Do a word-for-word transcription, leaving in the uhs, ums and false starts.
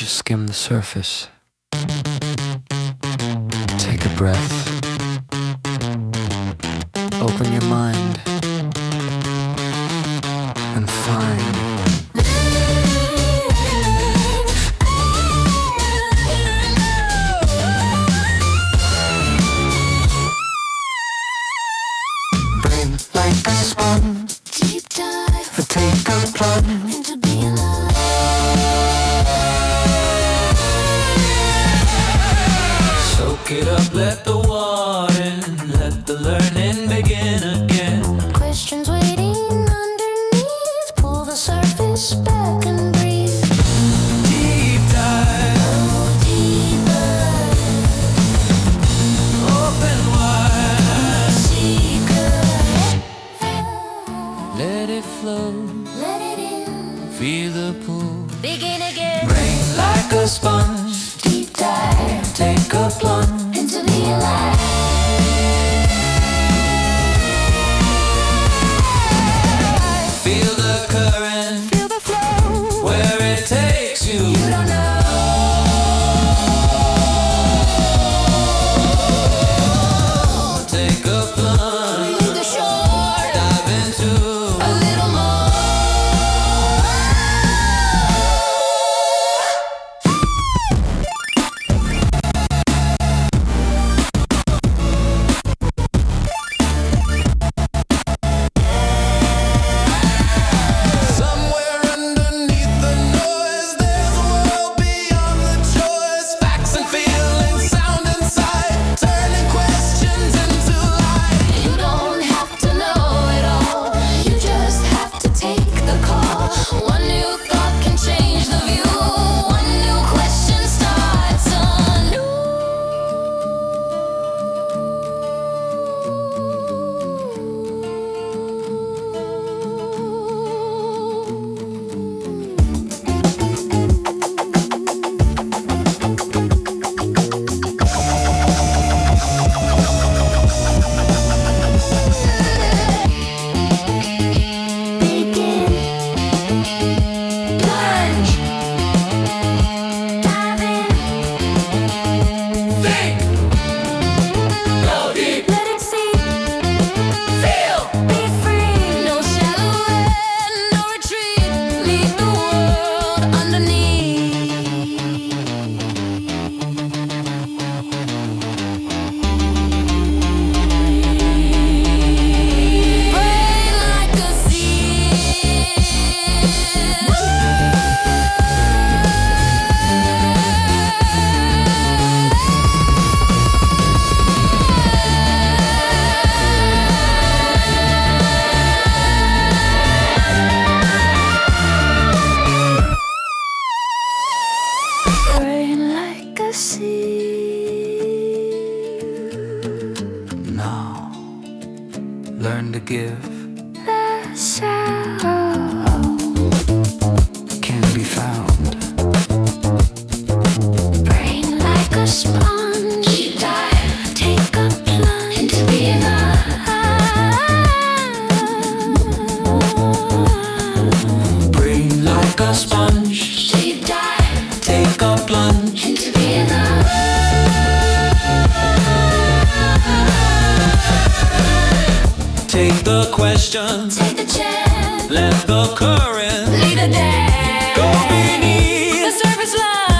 just skim the surface. Take a breath. Open your mind and find. Brain like a sponge. Deep dive. But take a plunge into being alive. Soak it up, let the water in, let the learning begin again. Questions waiting underneath, pull the surface back and breathe. Deep dive, oh, deeper. Open wide, secret. Let it flow, let it in. Feel the pull, begin again. Brain like a sponge. Deep dive, take a plunge into the alive. Feel the current, feel the flow, where it takes you. You don't know. Take a plunge, leave the shore, dive into a little more. Learn to give. The sorrow can be found. Brain like a sponge. Deep dive, take a plunge into being alive. Brain like a sponge. Deep dive, take a plunge into being alive. Take the question, take the chance, let the current lead the dance. Go beneath the surface line.